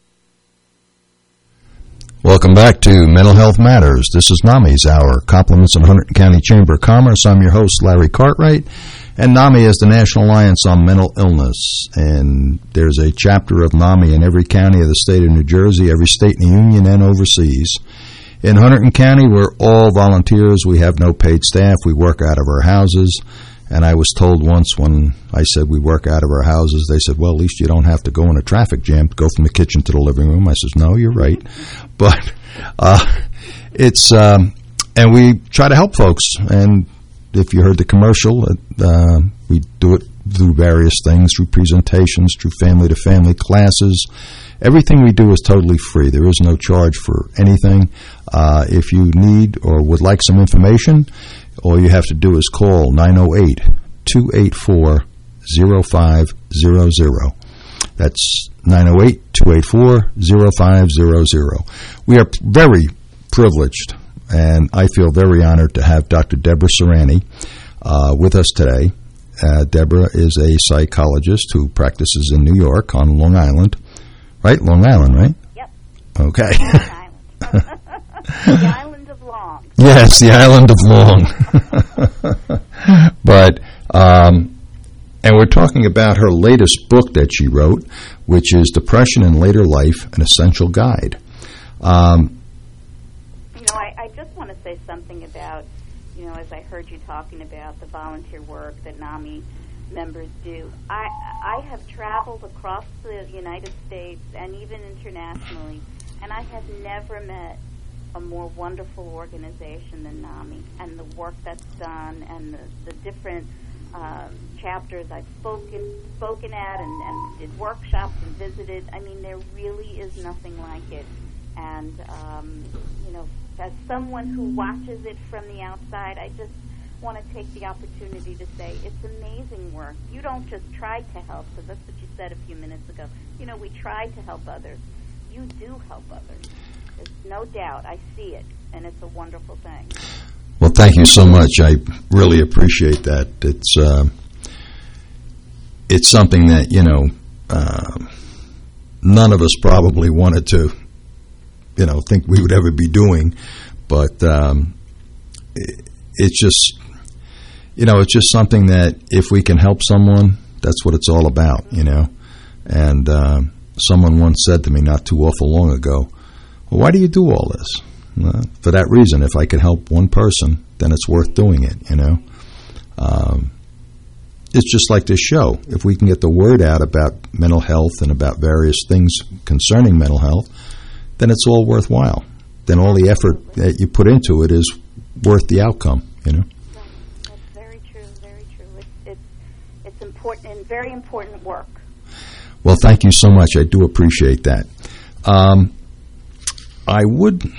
Welcome back to Mental Health Matters. This is NAMI's Hour. Compliments of Hunterdon County Chamber of Commerce. I'm your host, Larry Cartwright. And NAMI is the National Alliance on Mental Illness. And there's a chapter of NAMI in every county of the state of New Jersey, every state in the union, and overseas. In Hunterdon County, we're all volunteers. We have no paid staff. We work out of our houses. And I was told once when I said we work out of our houses, they said, well, at least you don't have to go in a traffic jam to go from the kitchen to the living room. I said, no, you're right. But and we try to help folks. And if you heard the commercial, we do it through various things, through presentations, through family-to-family classes. Everything we do is totally free. There is no charge for anything. If you need or would like some information, all you have to do is call 908-284-0500. That's 908-284-0500. We are very privileged, and I feel very honored to have Dr. Deborah Serrani with us today. Deborah is a psychologist who practices in New York on Long Island. Right? Long Island, right? Yep. Okay. Long Island. The island of Long. Yes, the island of Long. But, and we're talking about her latest book that she wrote, which is Depression in Later Life, An Essential Guide. I just want to say something about, as I heard you talking about the volunteer work that NAMI members do. I have traveled across the United States and even internationally, and I have never met a more wonderful organization than NAMI, and the work that's done and the different chapters I've spoken at and did workshops and visited. I mean, there really is nothing like it. And, as someone who watches it from the outside, I just want to take the opportunity to say it's amazing work. You don't just try to help, because that's what you said a few minutes ago. We try to help others. You do help others. There's no doubt. I see it, and it's a wonderful thing. Well, thank you so much. I really appreciate that. It's something that, none of us probably wanted to, think we would ever be doing, but it's just, it's just something that if we can help someone, that's what it's all about, And someone once said to me not too awful long ago, well, why do you do all this? For that reason. If I could help one person, then it's worth doing it, It's just like this show. If we can get the word out about mental health and about various things concerning mental health, then it's all worthwhile. Then all the effort that you put into it is worth the outcome, Right. That's very true, very true. It's important and very important work. Well, thank you so much. I do appreciate that. I would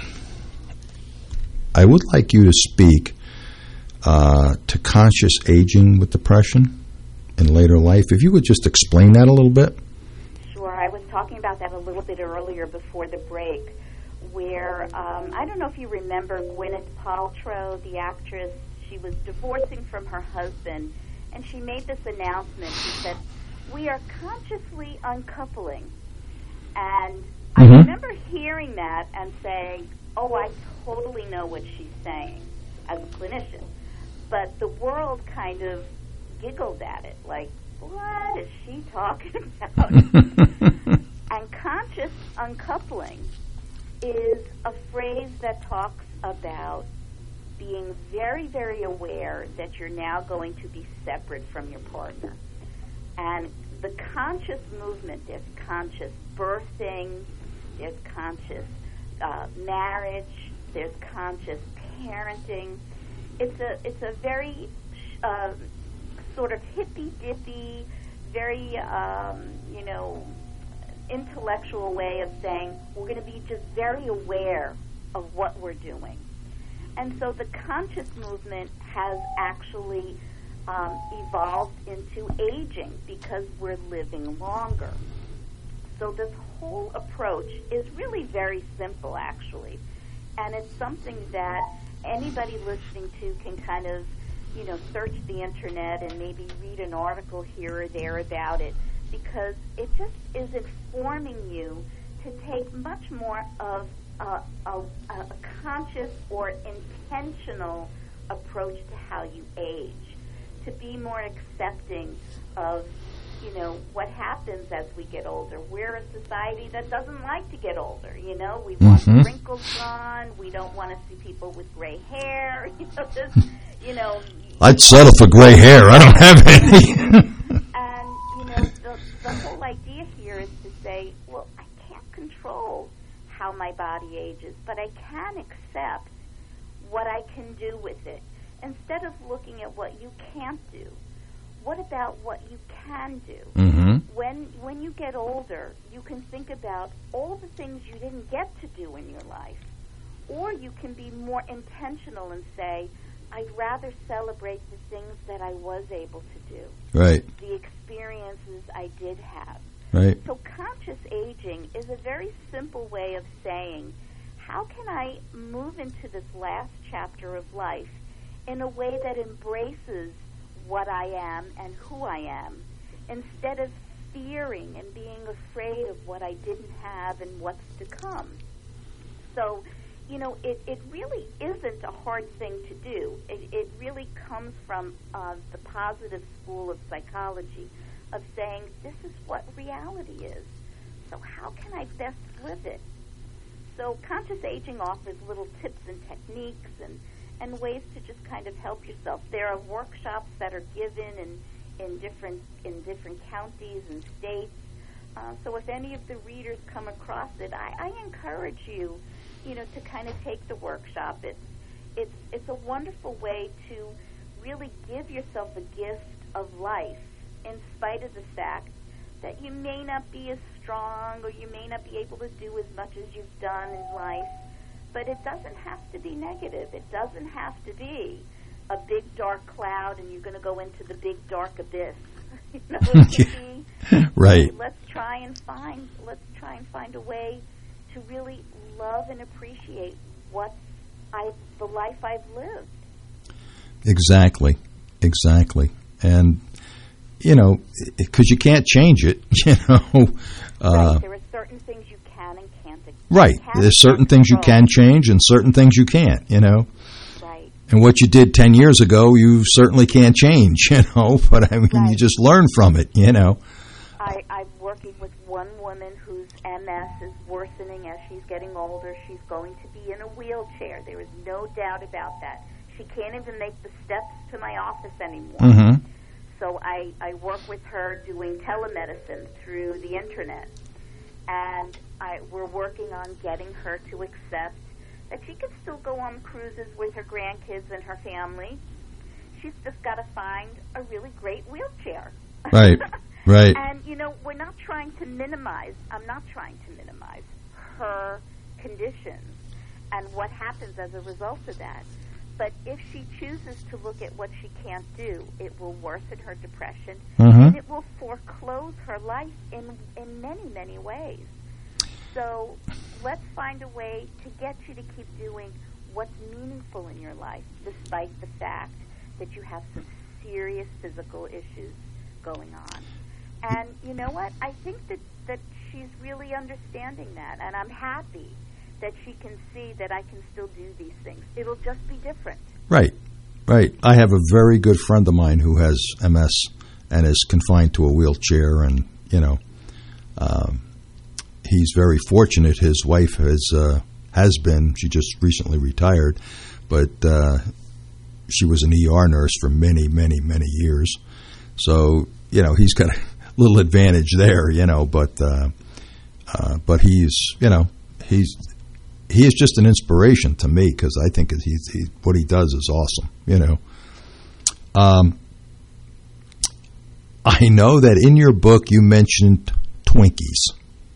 like you to speak to conscious aging with depression in later life. If you would just explain that a little bit. Sure. I was talking about that a little bit earlier before the break, where I don't know if you remember Gwyneth Paltrow, the actress. She was divorcing from her husband, and she made this announcement. She said, "We are consciously uncoupling." And I remember hearing that and saying, oh, I totally know what she's saying as a clinician. But the world kind of giggled at it, like, what is she talking about? And conscious uncoupling is a phrase that talks about being very, very aware that you're now going to be separate from your partner. And the conscious movement, there's conscious birthing, there's conscious marriage, there's conscious parenting. It's a very sort of hippy-dippy, very, intellectual way of saying we're going to be just very aware of what we're doing. And so the conscious movement has actually evolved into aging because we're living longer. So this whole approach is really very simple, actually. And it's something that anybody listening to can kind of, search the internet and maybe read an article here or there about it, because it just is informing you to take much more of a conscious or intentional approach to how you age, to be more accepting of, what happens as we get older. We're a society that doesn't like to get older, We want wrinkles gone. We don't want to see people with gray hair, I'd settle for gray hair. I don't have any. And, the whole idea here is to say, well, I can't control how my body ages, but I can accept what I can do with it. Instead of looking at what you can't do, what about what you can do? Mm-hmm. When you get older, you can think about all the things you didn't get to do in your life. Or you can be more intentional and say, I'd rather celebrate the things that I was able to do. Right. The experiences I did have. Right. So conscious aging is a very simple way of saying, how can I move into this last chapter of life in a way that embraces what I am and who I am, instead of fearing and being afraid of what I didn't have and what's to come. So, it really isn't a hard thing to do. It really comes from the positive school of psychology, of saying, this is what reality is. So how can I best live it? So conscious aging offers little tips and techniques and ways to just kind of help yourself. There are workshops that are given in different counties and states. So if any of the readers come across it, I encourage you, to kind of take the workshop. It's a wonderful way to really give yourself a gift of life, in spite of the fact that you may not be as strong or you may not be able to do as much as you've done in life. But it doesn't have to be negative. It doesn't have to be a big dark cloud and you're going to go into the big dark abyss. It can be, right. Let's try and find a way to really love and appreciate the life I've lived. Exactly. And because you can't change it, Right. There are certain things you can and can't. Right. There's certain things you can change and certain things you can't, Right. And what you did 10 years ago, you certainly can't change, but I mean, right. You just learn from it, I'm working with one woman whose MS is worsening as she's getting older. She's going to be in a wheelchair. There is no doubt about that. She can't even make the steps to my office anymore. Mm-hmm. So I work with her doing telemedicine through the internet. And we're working on getting her to accept that she can still go on cruises with her grandkids and her family. She's just got to find a really great wheelchair. Right. And, we're not trying to minimize, I'm not trying to minimize her conditions and what happens as a result of that. But if she chooses to look at what she can't do, it will worsen her depression, and it will foreclose her life in many, many ways. So let's find a way to get you to keep doing what's meaningful in your life, despite the fact that you have some serious physical issues going on. And you know what? I think that she's really understanding that, and I'm happy that she can see that I can still do these things. It'll just be different. Right. I have a very good friend of mine who has MS and is confined to a wheelchair, and, he's very fortunate. His wife has been, she just recently retired, but she was an ER nurse for many, many, many years. So, he's got a little advantage there, but he's, he is just an inspiration to me because I think what he does is awesome, I know that in your book you mentioned Twinkies.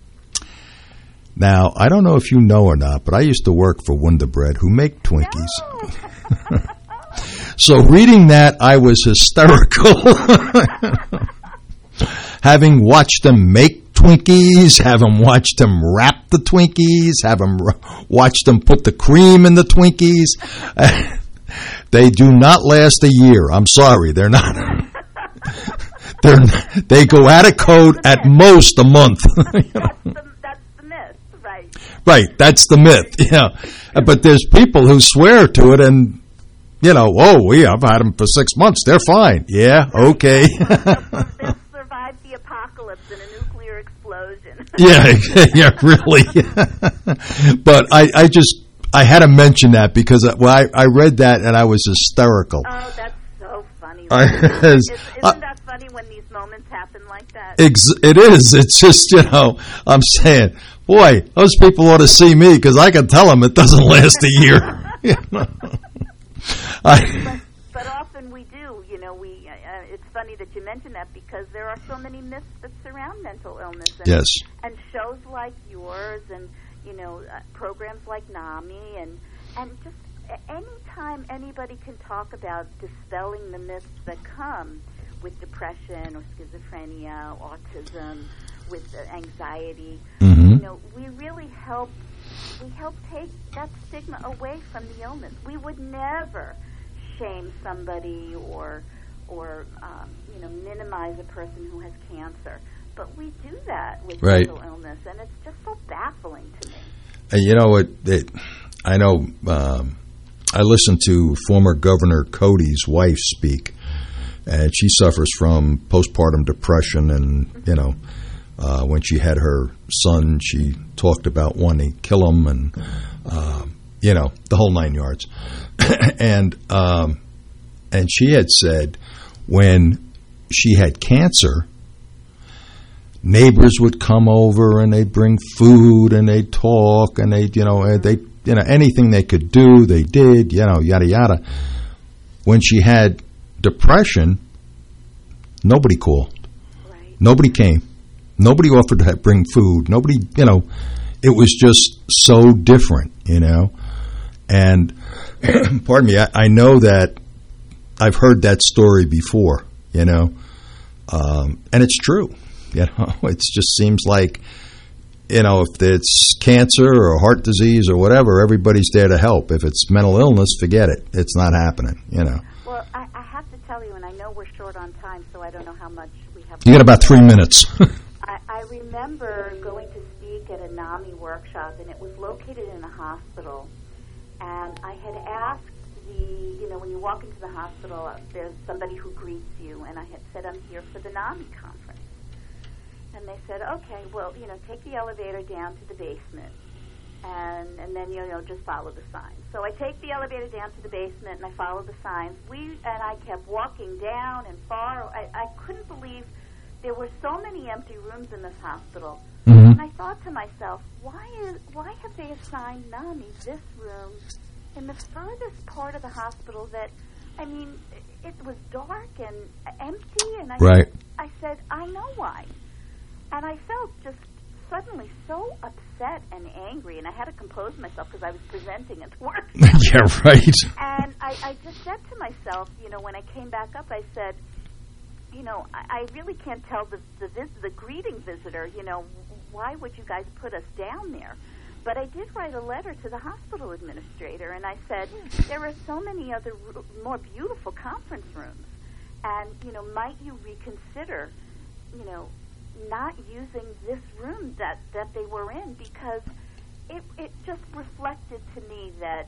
Now, I don't know if you know or not, but I used to work for Wonder Bread, who make Twinkies. No. So reading that, I was hysterical. Having watched them make Twinkies, having watched them wrap the Twinkies, watched them put the cream in the Twinkies. They do not last a year. I'm sorry, they're not. They go out of code at most a month. That's the myth, right? Right, that's the myth. Yeah, but there's people who swear to it, and I've had them for 6 months. They're fine. Yeah, okay. They'll survive the apocalypse in a nuclear explosion. Yeah, really. But I had to mention that because I read that and I was hysterical. Oh, that's so funny. Isn't that funny when these moments happen like that? It is. It's just, I'm saying, boy, those people ought to see me because I can tell them it doesn't last a year. But often we do. It's funny that you mention that because there are so many myths that surround mental illness. And, yes. And shows like yours and, programs like NAMI and just anytime anybody can talk about dispelling the myths that come with depression or schizophrenia, autism, with anxiety, we really help take that stigma away from the illness. We would never shame somebody or minimize a person who has cancer, but we do that with mental illness, and it's just so baffling to me. And I know. I listened to former Governor Cody's wife speak, and she suffers from postpartum depression. And when she had her son, she talked about wanting to kill him, and the whole 9 yards. And she had said when she had cancer, neighbors would come over and they'd bring food and they'd talk and anything they could do, they did, yada yada. When she had depression, nobody called. Right. Nobody came. Nobody offered to bring food. Nobody, it was just so different, And pardon me, I know that I've heard that story before, and it's true. It just seems like, if it's cancer or heart disease or whatever, everybody's there to help. If it's mental illness, forget it. It's not happening, Well, I have to tell you, and I know we're short on time, so I don't know how much we have. You got about 3 minutes. I remember going to speak at a NAMI workshop, and it was located in a hospital. And I had asked when you walk into the hospital, there's somebody who greets you, and I had said, I'm here for the NAMI conference. And they said, okay, well, take the elevator down to the basement, and then, just follow the signs. So I take the elevator down to the basement, and I follow the signs. And I kept walking down and far. I couldn't believe there were so many empty rooms in this hospital. Mm-hmm. And I thought to myself, why have they assigned NAMI this room in the furthest part of the hospital that, it was dark and empty, and I said, I know why. And I felt just suddenly so upset and angry, and I had to compose myself because I was presenting at work. Yeah, right. And I just said to myself, when I came back up, I said, I really can't tell the greeting visitor, why would you guys put us down there? But I did write a letter to the hospital administrator, and I said, there are so many other more beautiful conference rooms, and, might you reconsider, not using this room that they were in, because it just reflected to me that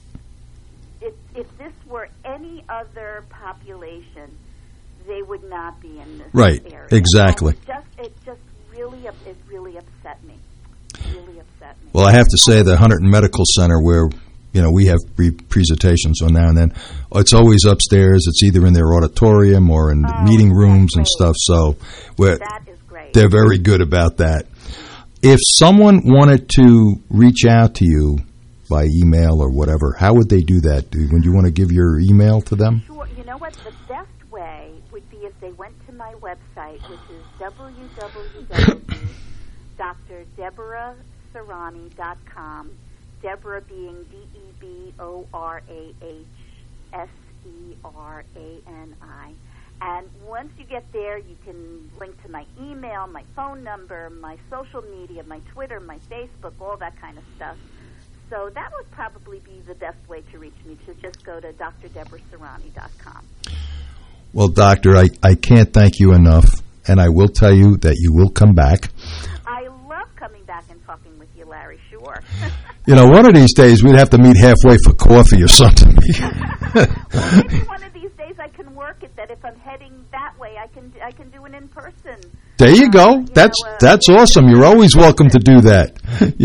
if this were any other population, they would not be in this area. Right, exactly. It really upset me. Really upset me. Well, I have to say the Hunterdon Medical Center, where we have presentations on now and then, it's always upstairs. It's either in their auditorium or in meeting rooms and stuff. So that is They're very good about that. If someone wanted to reach out to you by email or whatever, how would they do that? Would you want to give your email to them? Sure. You know what? The best way would be if they went to my website, which is www.drdeborahserani.com, Deborah being DeborahSerani. And once you get there, you can link to my email, my phone number, my social media, my Twitter, my Facebook, all that kind of stuff. So that would probably be the best way to reach me, to just go to drdeborahserani.com. Well, Doctor, I can't thank you enough, and I will tell you that you will come back. I love coming back and talking with you, Larry, sure. One of these days we'd have to meet halfway for coffee or something. Maybe one of these days I can work it, that if I'm heading that way, I can do an in-person. There you go. That's awesome. You're always welcome to do that.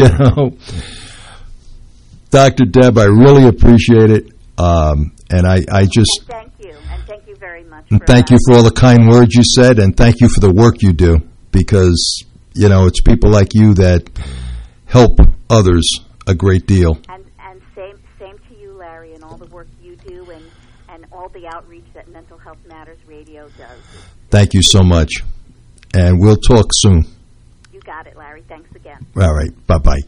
Dr. Deb, I really appreciate it. And I just... Thank you. And thank you very much. Thank you for all the kind words you said, and thank you for the work you do, because, it's people like you that help others a great deal. And same to you, Larry, and all the work you do and all the outreach that Mental Health Matters Radio does. Thank you so much. And we'll talk soon. You got it, Larry. Thanks again. All right. Bye-bye.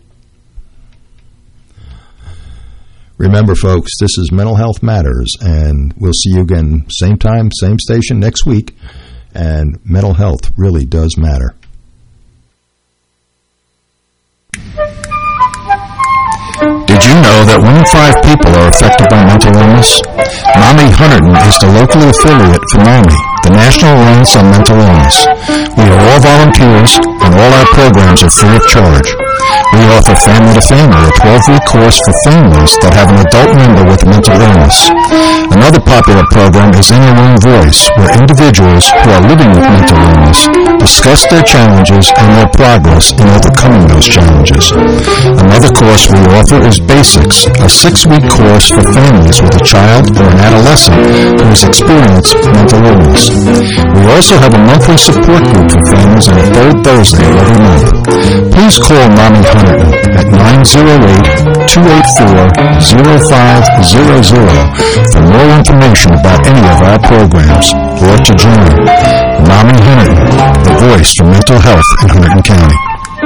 Remember, folks, this is Mental Health Matters, and we'll see you again same time, same station next week. And mental health really does matter. Did you know that 1 in 5 people are affected by mental illness? MAMI Hunterdon is the local affiliate for MAMI, the National Alliance on Mental Illness. We are all volunteers, and all our programs are free of charge. We offer Family to Family, a 12-week course for families that have an adult member with mental illness. Another popular program is In Your Own Voice, where individuals who are living with mental illness discuss their challenges and their progress in overcoming those challenges. Another course we offer is Basics, a 6-week course for families with a child or an adolescent who has experienced mental illness. We also have a monthly support group for families on the third Thursday of every month. Please call MAMI Hunterdon at 908-284-0500 for more information about any of our programs or to join. MAMI Hunterdon, the voice for mental health in Hunterdon County.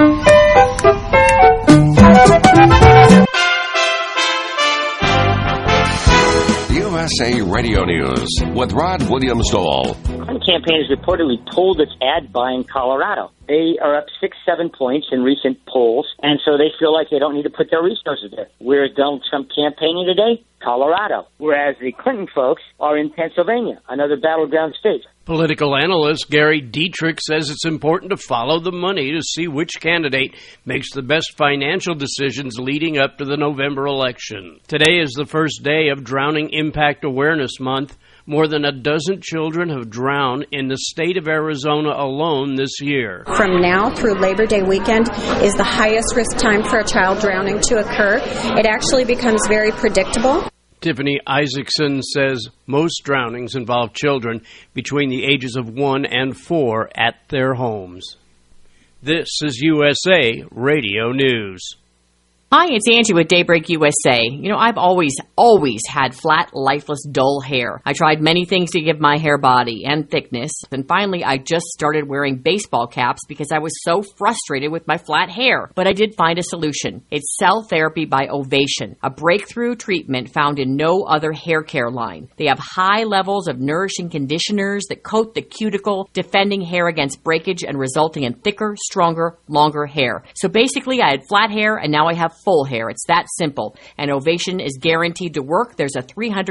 USA Radio News with Rod Williams-Dole. One campaign has reportedly pulled its ad buy in Colorado. They are up 6-7 points in recent polls, and so they feel like they don't need to put their resources there. Where is Donald Trump campaigning today? Colorado. Whereas the Clinton folks are in Pennsylvania, another battleground state. Political analyst Gary Dietrich says it's important to follow the money to see which candidate makes the best financial decisions leading up to the November election. Today is the first day of Drowning Impact Awareness Month. More than a dozen children have drowned in the state of Arizona alone this year. From now through Labor Day weekend is the highest risk time for a child drowning to occur. It actually becomes very predictable. Tiffany Isaacson says most drownings involve children between the ages of 1 and 4 at their homes. This is USA Radio News. Hi, it's Angie with Daybreak USA. I've always had flat, lifeless, dull hair. I tried many things to give my hair body and thickness, and finally I just started wearing baseball caps because I was so frustrated with my flat hair. But I did find a solution. It's Cell Therapy by Ovation, a breakthrough treatment found in no other hair care line. They have high levels of nourishing conditioners that coat the cuticle, defending hair against breakage and resulting in thicker, stronger, longer hair. So basically I had flat hair and now I have full hair. It's that simple. And Ovation is guaranteed to work. There's a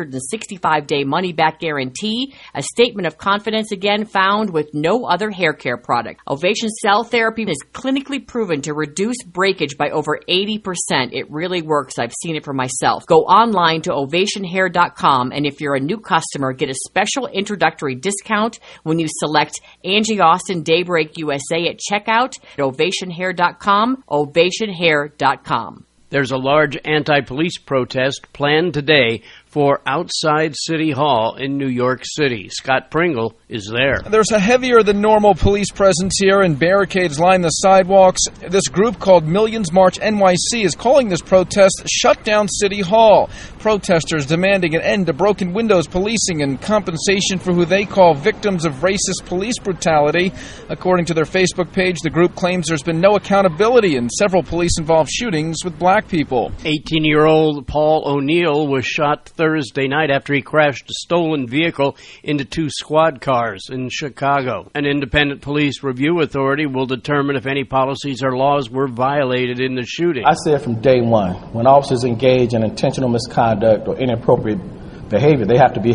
365-day money-back guarantee. A statement of confidence again found with no other hair care product. Ovation Cell Therapy is clinically proven to reduce breakage by over 80%. It really works. I've seen it for myself. Go online to ovationhair.com, and if you're a new customer, get a special introductory discount when you select Angie Austin Daybreak USA at checkout at ovationhair.com, ovationhair.com. There's a large anti-police protest planned today for outside City Hall in New York City. Scott Pringle is there. There's a heavier than normal police presence here, and barricades line the sidewalks. This group called Millions March NYC is calling this protest Shut Down City Hall. Protesters demanding an end to broken windows policing and compensation for who they call victims of racist police brutality. According to their Facebook page, the group claims there's been no accountability in several police-involved shootings with black people. 18-year-old Paul O'Neill was shot Thursday night after he crashed a stolen vehicle into 2 squad cars in Chicago. An independent police review authority will determine if any policies or laws were violated in the shooting. I said from day one, when officers engage in intentional misconduct or inappropriate behavior, they have to be